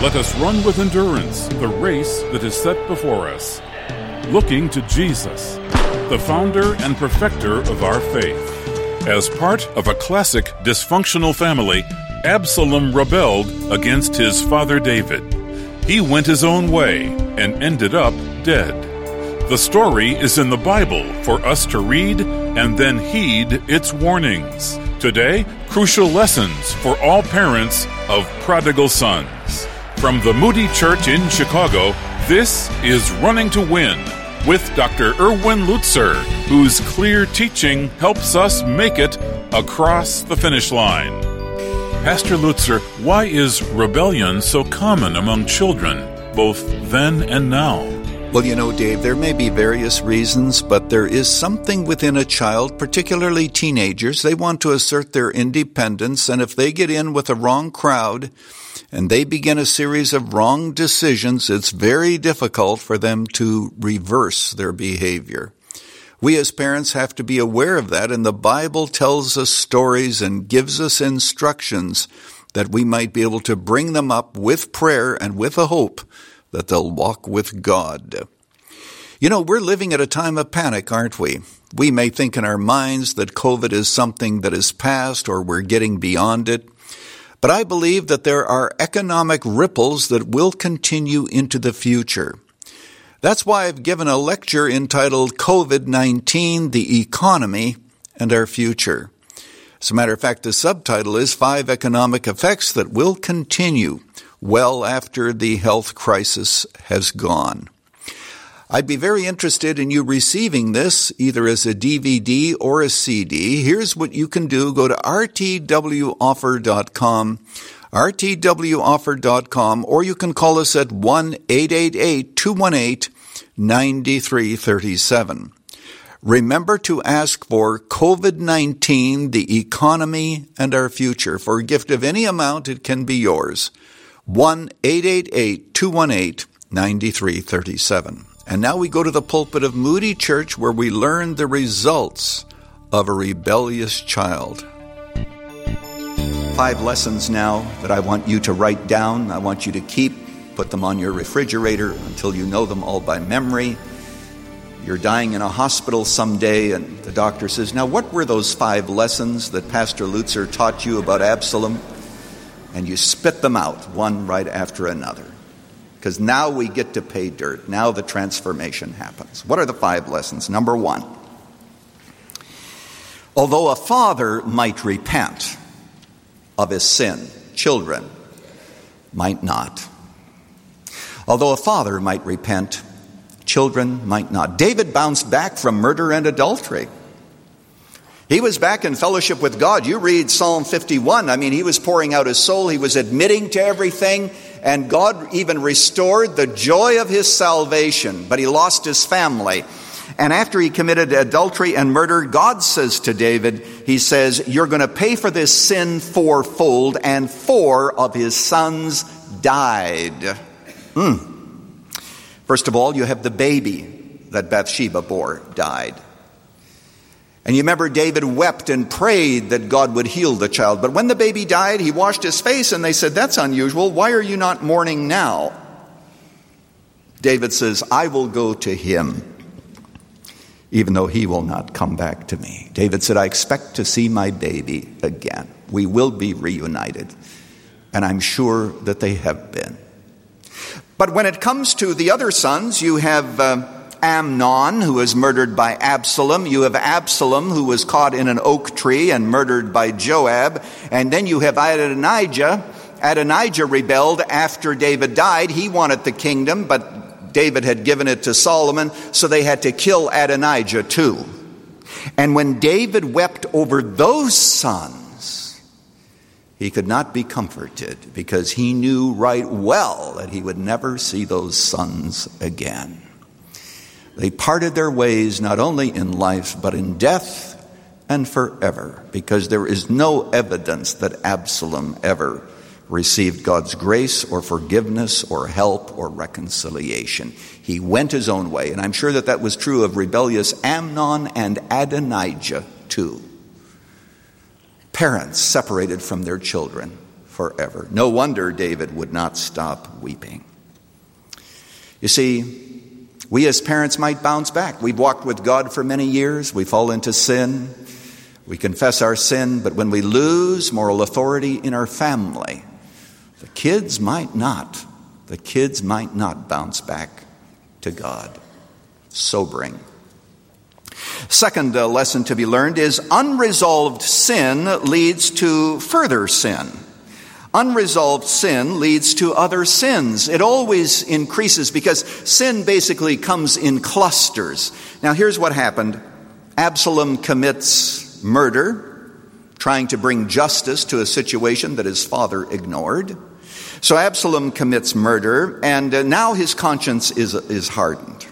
let us run with endurance the race that is set before us, looking to Jesus, the founder and perfecter of our faith. As part of a classic dysfunctional family, Absalom rebelled against his father David. He went his own way and ended up dead. The story is in the Bible for us to read and then heed its warnings. Today, crucial lessons for all parents of prodigal sons. From the Moody Church in Chicago, this is Running to Win with Dr. Erwin Lutzer, whose clear teaching helps us make it across the finish line. Pastor Lutzer, why is rebellion so common among children, both then and now? Well, you know, Dave, there may be various reasons, but there is something within a child, particularly teenagers. They want to assert their independence, and if they get in with a wrong crowd and they begin a series of wrong decisions, it's very difficult for them to reverse their behavior. We as parents have to be aware of that, and the Bible tells us stories and gives us instructions that we might be able to bring them up with prayer and with a hope that they'll walk with God. You know, we're living at a time of panic, aren't we? We may think in our minds that COVID is something that is past or we're getting beyond it. But I believe that there are economic ripples that will continue into the future. That's why I've given a lecture entitled COVID-19, the Economy and Our Future. As a matter of fact, the subtitle is 5 Economic Effects That Will Continue Well After the Health Crisis Has Gone. I'd be very interested in you receiving this, either as a DVD or a CD. Here's what you can do. Go to rtwoffer.com, rtwoffer.com, or you can call us at 1-888-218-9337. Remember to ask for COVID-19, the Economy and Our Future. For a gift of any amount, it can be yours. 1-888-218-9337. And now we go to the pulpit of Moody Church, where we learn the results of a rebellious child. 5 lessons now that I want you to write down. I want you to put them on your refrigerator until you know them all by memory. You're dying in a hospital someday, and the doctor says, now what were those 5 lessons that Pastor Lutzer taught you about Absalom? And you spit them out, one right after another. Because now we get to pay dirt. Now the transformation happens. What are the 5 lessons? Number 1. Although a father might repent of his sin, children might not. Although a father might repent, children might not. David bounced back from murder and adultery. He was back in fellowship with God. You read Psalm 51. I mean, he was pouring out his soul. He was admitting to everything. And God even restored the joy of his salvation. But he lost his family. And after he committed adultery and murder, God says to David, he says, you're going to pay for this sin 4-fold. And 4 of his sons died. First of all, you have the baby that Bathsheba bore died. And you remember David wept and prayed that God would heal the child. But when the baby died, he washed his face and they said, that's unusual. Why are you not mourning now? David says, I will go to him, even though he will not come back to me. David said, I expect to see my baby again. We will be reunited. And I'm sure that they have been. But when it comes to the other sons, you have Amnon, who was murdered by Absalom. You have Absalom, who was caught in an oak tree and murdered by Joab. And then you have Adonijah. Adonijah rebelled after David died. He wanted the kingdom, but David had given it to Solomon, so they had to kill Adonijah too. And when David wept over those sons, he could not be comforted because he knew right well that he would never see those sons again. They parted their ways not only in life, but in death and forever, because there is no evidence that Absalom ever received God's grace or forgiveness or help or reconciliation. He went his own way, and I'm sure that that was true of rebellious Amnon and Adonijah too. Parents separated from their children forever. No wonder David would not stop weeping. You see, we as parents might bounce back. We've walked with God for many years. We fall into sin. We confess our sin. But when we lose moral authority in our family, the kids might not bounce back to God. Sobering. Second lesson to be learned is unresolved sin leads to further sin. Unresolved sin leads to other sins. It always increases because sin basically comes in clusters. Now here's what happened. Absalom commits murder, trying to bring justice to a situation that his father ignored. So Absalom commits murder, and now his conscience is hardened.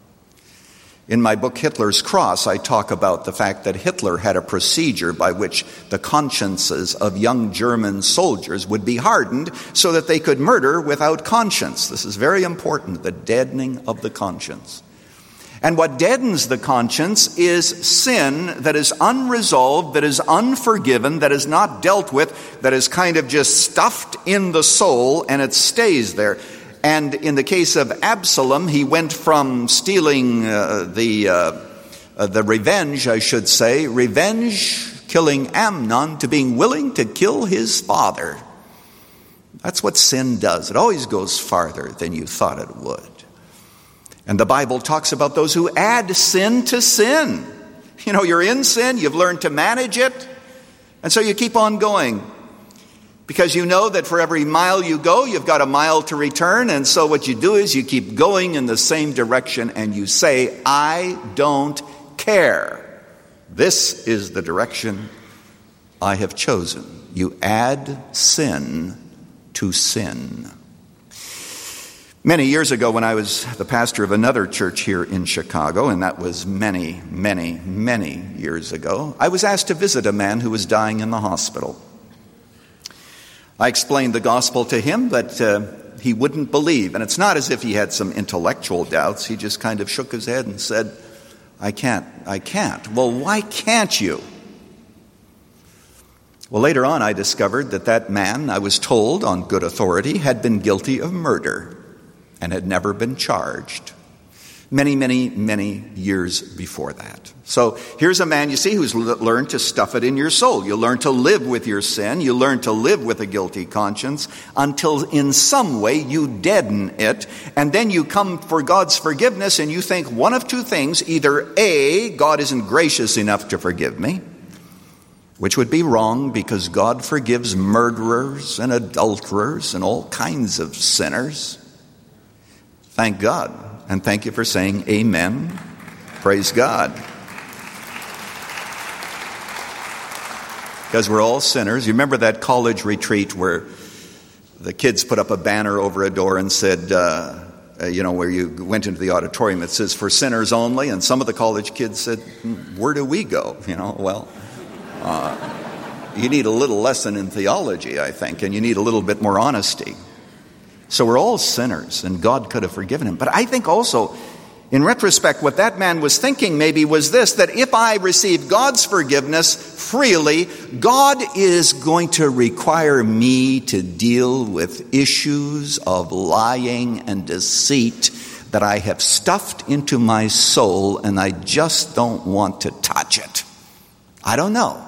In my book, Hitler's Cross, I talk about the fact that Hitler had a procedure by which the consciences of young German soldiers would be hardened so that they could murder without conscience. This is very important, the deadening of the conscience. And what deadens the conscience is sin that is unresolved, that is unforgiven, that is not dealt with, that is kind of just stuffed in the soul, and it stays there. And in the case of Absalom, he went from stealing the revenge, I should say, killing Amnon, to being willing to kill his father. That's what sin does. It always goes farther than you thought it would. And the Bible talks about those who add sin to sin. You know, you're in sin, you've learned to manage it, and so you keep on going. Because you know that for every mile you go, you've got a mile to return. And so what you do is you keep going in the same direction and you say, I don't care. This is the direction I have chosen. You add sin to sin. Many years ago, when I was the pastor of another church here in Chicago, and that was many, many, many years ago, I was asked to visit a man who was dying in the hospital. I explained the gospel to him, but he wouldn't believe. And it's not as if he had some intellectual doubts. He just kind of shook his head and said, I can't. Well, why can't you? Well, later on I discovered that man, I was told on good authority, had been guilty of murder and had never been charged. Many, many, many years before that. So here's a man, you see, who's learned to stuff it in your soul. You learn to live with your sin. You learn to live with a guilty conscience until in some way you deaden it. And then you come for God's forgiveness and you think one of two things. Either A, God isn't gracious enough to forgive me, which would be wrong because God forgives murderers and adulterers and all kinds of sinners. Thank God. And thank you for saying amen. Praise God. Because we're all sinners. You remember that college retreat where the kids put up a banner over a door and said, where you went into the auditorium, that says, for sinners only. And some of the college kids said, where do we go? You need a little lesson in theology, I think, and you need a little bit more honesty. So we're all sinners, and God could have forgiven him. But I think also, in retrospect, what that man was thinking maybe was this, that if I receive God's forgiveness freely, God is going to require me to deal with issues of lying and deceit that I have stuffed into my soul, and I just don't want to touch it. I don't know.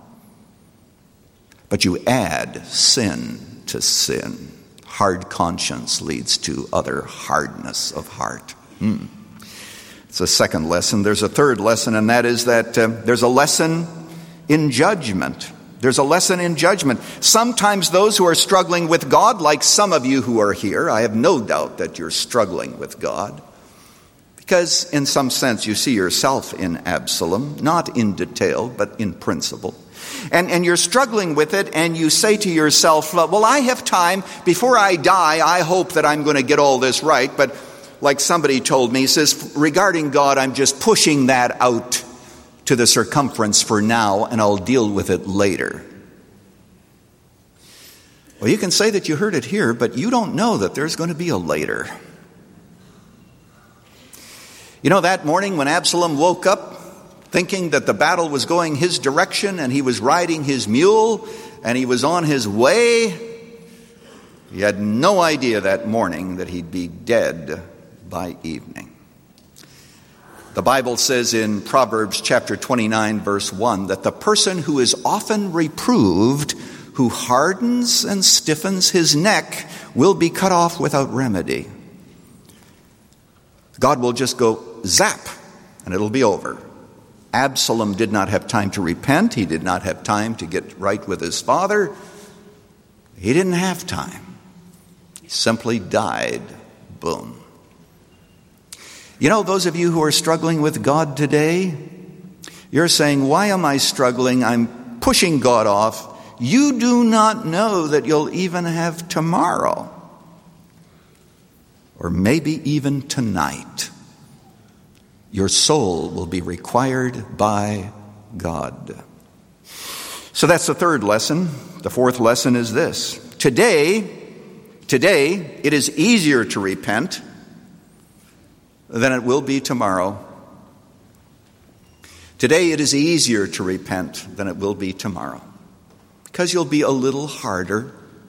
But you add sin to sin. Hard conscience leads to other hardness of heart. It's a second lesson. There's a third lesson, and that is that there's a lesson in judgment. There's a lesson in judgment. Sometimes those who are struggling with God, like some of you who are here, I have no doubt that you're struggling with God, because in some sense you see yourself in Absalom, not in detail, but in principle. And you're struggling with it, and you say to yourself, well, I have time. Before I die, I hope that I'm going to get all this right. But like somebody told me, he says, regarding God, I'm just pushing that out to the circumference for now, and I'll deal with it later. Well, you can say that you heard it here, but you don't know that there's going to be a later. You know, that morning when Absalom woke up, thinking that the battle was going his direction and he was riding his mule and he was on his way. He had no idea that morning that he'd be dead by evening. The Bible says in Proverbs chapter 29, verse 1, that the person who is often reproved, who hardens and stiffens his neck, will be cut off without remedy. God will just go zap, and it'll be over. Absalom did not have time to repent. He did not have time to get right with his father. He didn't have time. He simply died. Boom. You know, those of you who are struggling with God today, you're saying, why am I struggling? I'm pushing God off. You do not know that you'll even have tomorrow, or maybe even tonight. Your soul will be required by God. So that's the third lesson. The fourth lesson is this. Today, it is easier to repent than it will be tomorrow. Today, it is easier to repent than it will be tomorrow, because you'll be a little harder.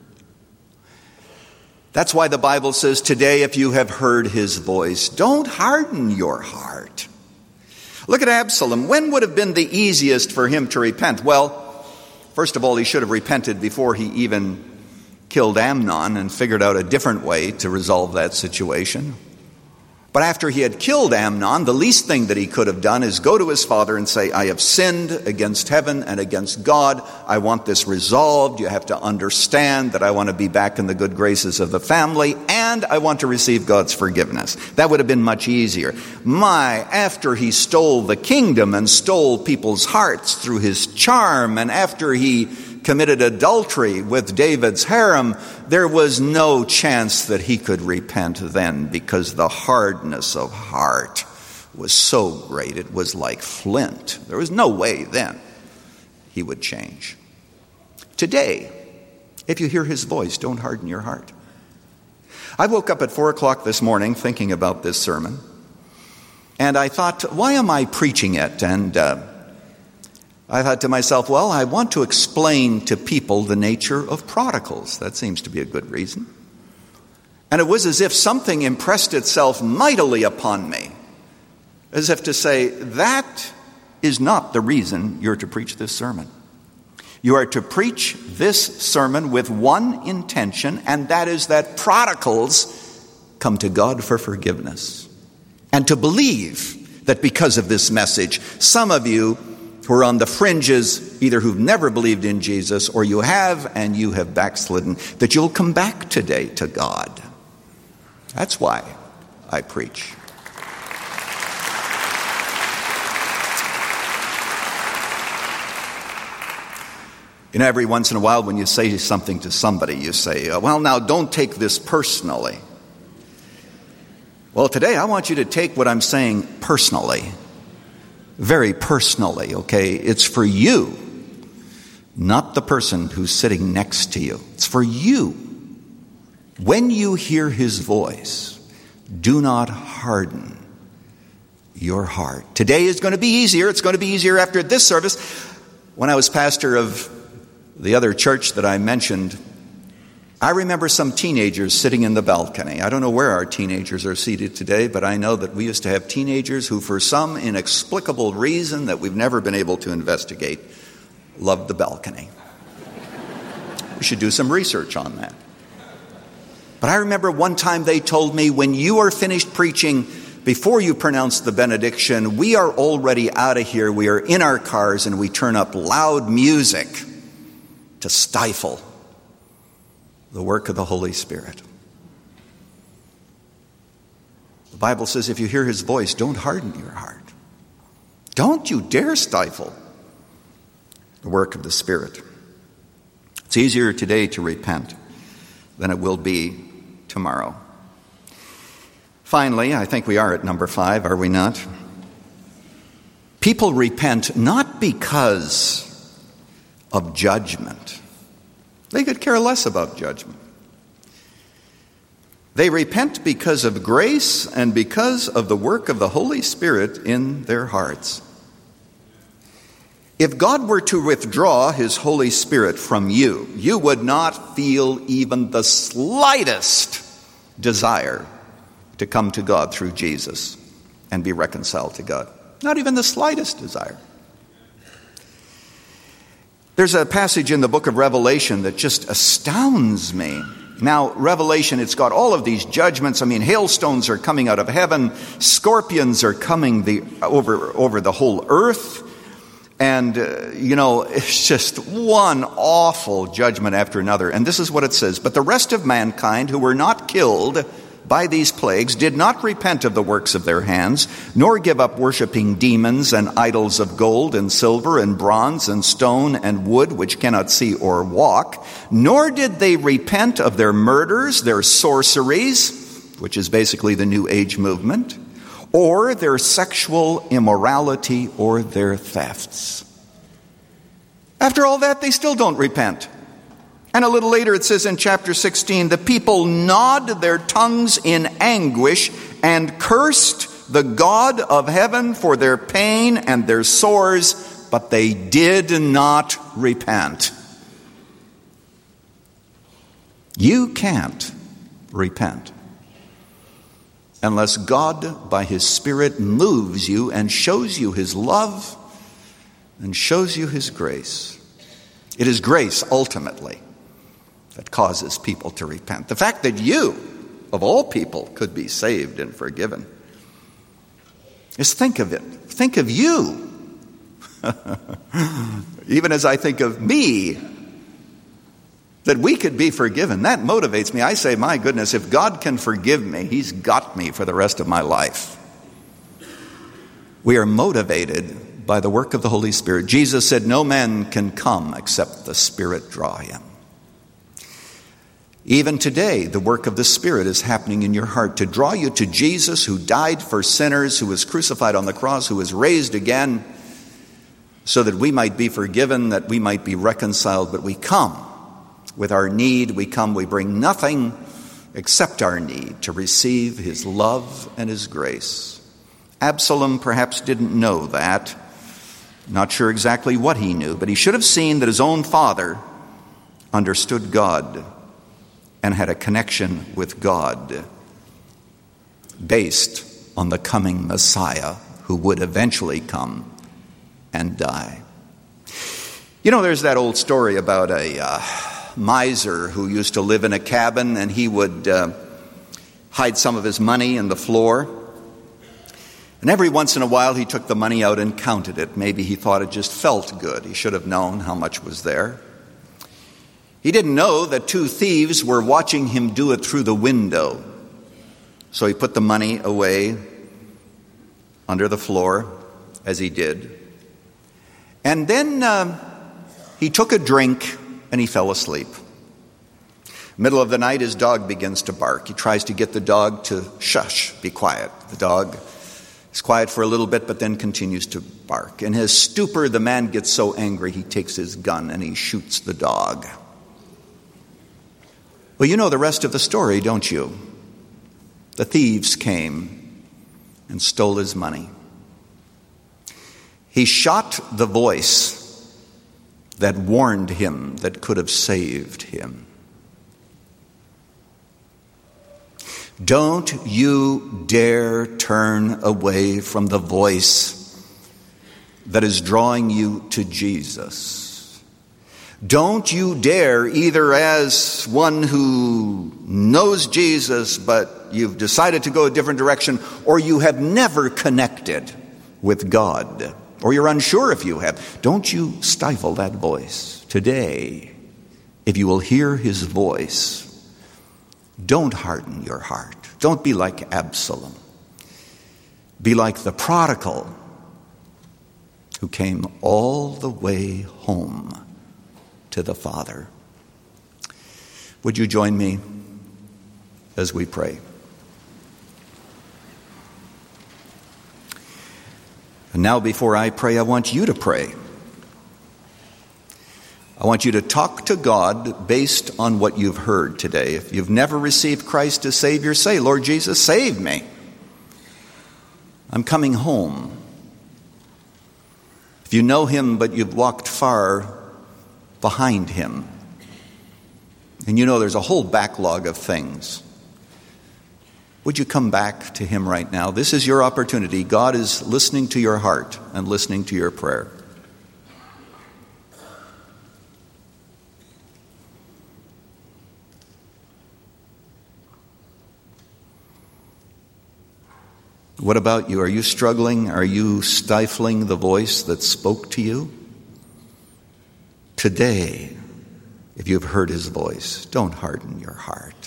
That's why the Bible says, today, if you have heard his voice, don't harden your heart. Look at Absalom. When would have been the easiest for him to repent? Well, first of all, he should have repented before he even killed Amnon and figured out a different way to resolve that situation. But after he had killed Amnon, the least thing that he could have done is go to his father and say, I have sinned against heaven and against God. I want this resolved. You have to understand that I want to be back in the good graces of the family, and I want to receive God's forgiveness. That would have been much easier. After he stole the kingdom and stole people's hearts through his charm, and after he committed adultery with David's harem, there was no chance that he could repent then, because the hardness of heart was so great. It was like flint. There was no way then he would change. Today, if you hear his voice, don't harden your heart. I woke up at 4 o'clock this morning thinking about this sermon, and I thought, why am I preaching it? And I thought to myself, well, I want to explain to people the nature of prodigals. That seems to be a good reason. And it was as if something impressed itself mightily upon me, as if to say, that is not the reason you're to preach this sermon. You are to preach this sermon with one intention, and that is that prodigals come to God for forgiveness. And to believe that because of this message, some of you who are on the fringes, either who've never believed in Jesus, or you have and you have backslidden, that you'll come back today to God. That's why I preach. You know, every once in a while when you say something to somebody, you say, well, now don't take this personally. Well, today I want you to take what I'm saying personally. Very personally, okay? It's for you, not the person who's sitting next to you. It's for you. When you hear his voice, do not harden your heart. Today is going to be easier. It's going to be easier after this service. When I was pastor of the other church that I mentioned, I remember some teenagers sitting in the balcony. I don't know where our teenagers are seated today, but I know that we used to have teenagers who, for some inexplicable reason that we've never been able to investigate, loved the balcony. We should do some research on that. But I remember one time they told me, when you are finished preaching, before you pronounce the benediction, we are already out of here. We are in our cars and we turn up loud music to stifle the work of the Holy Spirit. The Bible says if you hear his voice, don't harden your heart. Don't you dare stifle the work of the Spirit. It's easier today to repent than it will be tomorrow. Finally, I think we are at number 5, are we not? People repent not because of judgment. They could care less about judgment. They repent because of grace and because of the work of the Holy Spirit in their hearts. If God were to withdraw his Holy Spirit from you, you would not feel even the slightest desire to come to God through Jesus and be reconciled to God. Not even the slightest desire. There's a passage in the book of Revelation that just astounds me. Now, Revelation, it's got all of these judgments. I mean, hailstones are coming out of heaven. Scorpions are coming over the whole earth. And, it's just one awful judgment after another. And this is what it says. But the rest of mankind who were not killed by these plagues did not repent of the works of their hands, nor give up worshiping demons and idols of gold and silver and bronze and stone and wood, which cannot see or walk, nor did they repent of their murders, their sorceries, which is basically the New Age movement, or their sexual immorality or their thefts. After all that, they still don't repent. And a little later it says in chapter 16, the people gnawed their tongues in anguish and cursed the God of heaven for their pain and their sores, but they did not repent. You can't repent unless God, by his Spirit, moves you and shows you his love and shows you his grace. It is grace, ultimately, that causes people to repent. The fact that you, of all people, could be saved and forgiven. Just think of it. Think of you. Even as I think of me, that we could be forgiven. That motivates me. I say, my goodness, if God can forgive me, he's got me for the rest of my life. We are motivated by the work of the Holy Spirit. Jesus said, no man can come except the Spirit draw him. Even today, the work of the Spirit is happening in your heart to draw you to Jesus, who died for sinners, who was crucified on the cross, who was raised again, so that we might be forgiven, that we might be reconciled. But we come with our need. We bring nothing except our need to receive his love and his grace. Absalom perhaps didn't know that. Not sure exactly what he knew, but he should have seen that his own father understood God and had a connection with God based on the coming Messiah who would eventually come and die. There's that old story about a miser who used to live in a cabin, and he would hide some of his money in the floor. And every once in a while he took the money out and counted it. Maybe he thought it just felt good. He should have known how much was there. He didn't know that 2 thieves were watching him do it through the window. So he put the money away under the floor, as he did. And then he took a drink and he fell asleep. Middle of the night, his dog begins to bark. He tries to get the dog to shush, be quiet. The dog is quiet for a little bit, but then continues to bark. In his stupor, the man gets so angry, he takes his gun and he shoots the dog. Well, you know the rest of the story, don't you? The thieves came and stole his money. He shot the voice that warned him, that could have saved him. Don't you dare turn away from the voice that is drawing you to Jesus. Don't you dare, either as one who knows Jesus, but you've decided to go a different direction, or you have never connected with God, or you're unsure if you have. Don't you stifle that voice. Today, if you will hear his voice, don't harden your heart. Don't be like Absalom. Be like the prodigal who came all the way home to the Father. Would you join me as we pray? And now, before I pray, I want you to pray. I want you to talk to God based on what you've heard today. If you've never received Christ as Savior, say, Lord Jesus, save me. I'm coming home. If If you know him, but you've walked far behind him, and you know there's a whole backlog of things, would you come back to him right now? This is your opportunity. God is listening to your heart and listening to your prayer. What about you? Are you struggling? Are you stifling the voice that spoke to you? Today, if you've heard his voice, don't harden your heart.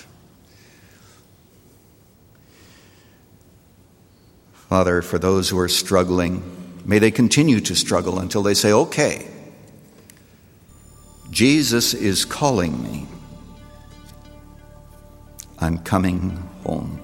Father, for those who are struggling, may they continue to struggle until they say, okay, Jesus is calling me. I'm coming home.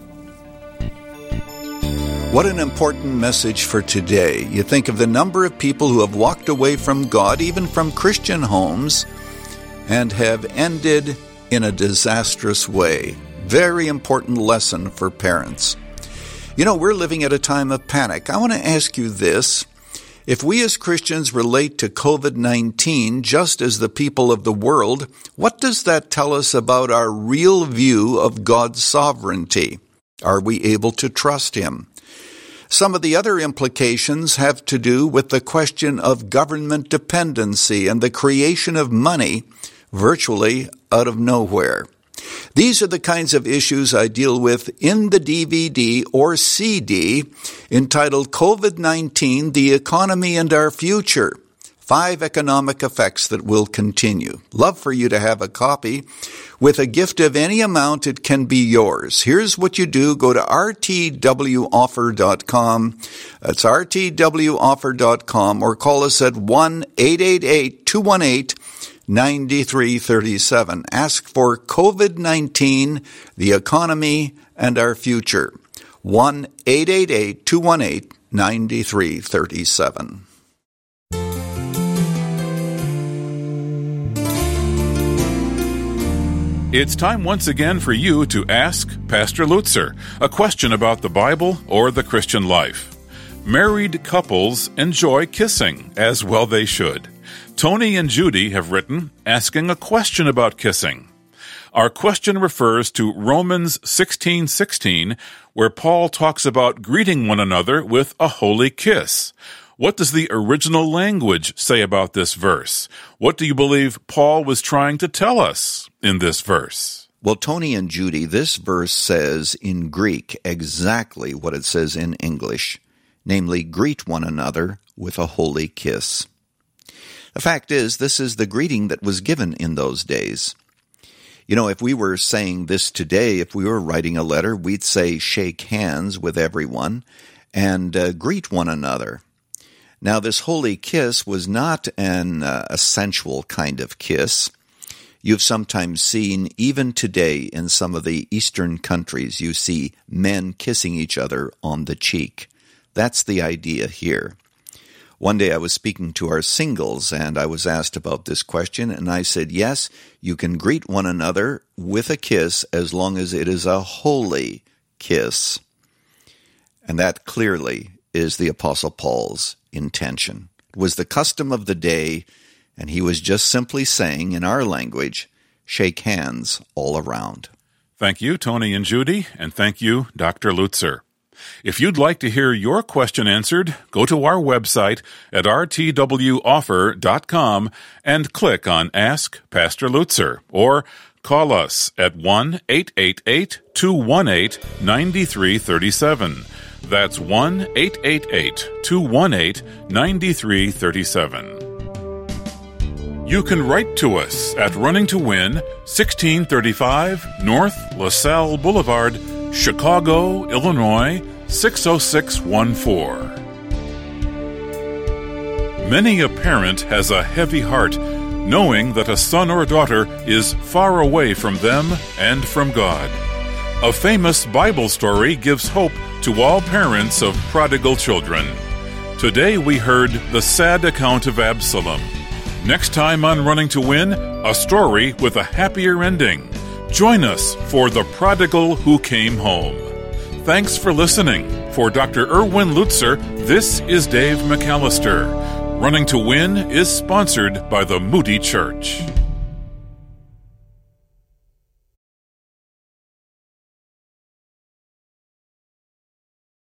What an important message for today. You think of the number of people who have walked away from God, even from Christian homes, and have ended in a disastrous way. Very important lesson for parents. You know, we're living at a time of panic. I want to ask you this. If we as Christians relate to COVID-19 just as the people of the world, what does that tell us about our real view of God's sovereignty? Are we able to trust him? Some of the other implications have to do with the question of government dependency and the creation of money virtually out of nowhere. These are the kinds of issues I deal with in the DVD or CD entitled COVID-19, The Economy and Our Future. 5 economic effects that will continue. Love for you to have a copy. With a gift of any amount, it can be yours. Here's what you do. Go to rtwoffer.com. That's rtwoffer.com, or call us at 1-888-218-9337. Ask for COVID-19, the economy, and our future. 1-888-218-9337. It's time once again for you to ask Pastor Lutzer a question about the Bible or the Christian life. Married couples enjoy kissing, as well they should. Tony and Judy have written asking a question about kissing. Our question refers to Romans 16:16, where Paul talks about greeting one another with a holy kiss. What does the original language say about this verse? What do you believe Paul was trying to tell us in this verse? Well, Tony and Judy, this verse says in Greek exactly what it says in English, namely, greet one another with a holy kiss. The fact is, this is the greeting that was given in those days. You know, if we were saying this today, if we were writing a letter, we'd say shake hands with everyone and greet one another. Now, this holy kiss was not a sensual kind of kiss. You've sometimes seen, even today in some of the Eastern countries, you see men kissing each other on the cheek. That's the idea here. One day I was speaking to our singles, and I was asked about this question, and I said, yes, you can greet one another with a kiss as long as it is a holy kiss. And that clearly is the Apostle Paul's intention. It was the custom of the day, and he was just simply saying, in our language, shake hands all around. Thank you, Tony and Judy, and thank you, Dr. Lutzer. If you'd like to hear your question answered, go to our website at rtwoffer.com and click on Ask Pastor Lutzer, or call us at 1-888-218-9337. That's 1-888-218-9337. You can write to us at Running to Win, 1635 North LaSalle Boulevard, Chicago, Illinois, 60614. Many a parent has a heavy heart knowing that a son or daughter is far away from them and from God. A famous Bible story gives hope to all parents of prodigal children. Today we heard the sad account of Absalom. Next time on Running to Win, a story with a happier ending. Join us for The Prodigal Who Came Home. Thanks for listening. For Dr. Erwin Lutzer, this is Dave McAllister. Running to Win is sponsored by the Moody Church.